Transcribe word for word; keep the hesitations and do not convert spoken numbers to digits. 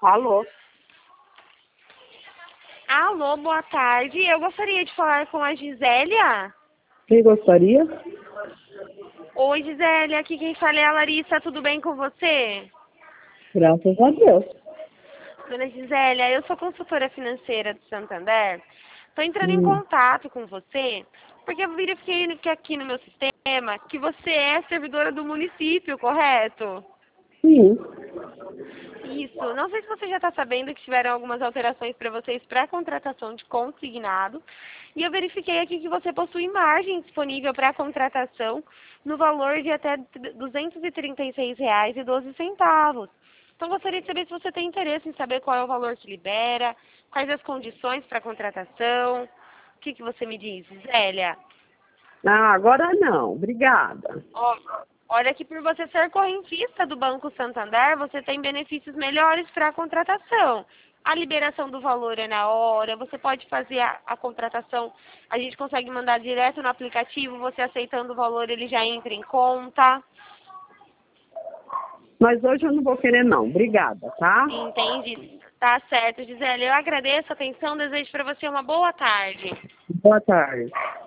Alô? Alô, boa tarde. Eu gostaria de falar com a Gisélia. Quem gostaria? Oi, Gisélia. Aqui quem fala é a Larissa. Tudo bem com você? Graças a Deus. Dona Gisélia, eu sou consultora financeira do Santander. Estou entrando em Hum, contato com você porque eu verifiquei que aqui no meu sistema que você é servidora do município, correto? sim. Isso. Não sei se você já está sabendo que tiveram algumas alterações para vocês para a contratação de consignado. E eu verifiquei aqui que você possui margem disponível para a contratação no valor de até duzentos e trinta e seis reais e doze centavos. Então gostaria de saber se você tem interesse em saber qual é o valor que libera, quais as condições para a contratação. O que, que você me diz, Zélia? Ah, agora não. Obrigada. Ó, olha que por você ser correntista do Banco Santander, você tem benefícios melhores para a contratação. A liberação do valor é na hora, você pode fazer a, a contratação, a gente consegue mandar direto no aplicativo, você aceitando o valor, ele já entra em conta. Mas hoje eu não vou querer não. Obrigada, tá? Entende? Tá certo, Gisele. Eu agradeço a atenção, desejo para você uma boa tarde. Boa tarde.